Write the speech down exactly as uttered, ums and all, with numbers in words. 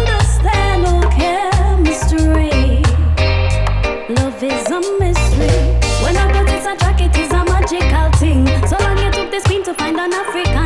understand, no chemistry. Love is a mystery. When I got this a jacket, it's a magical thing. So long you took the spin to find an African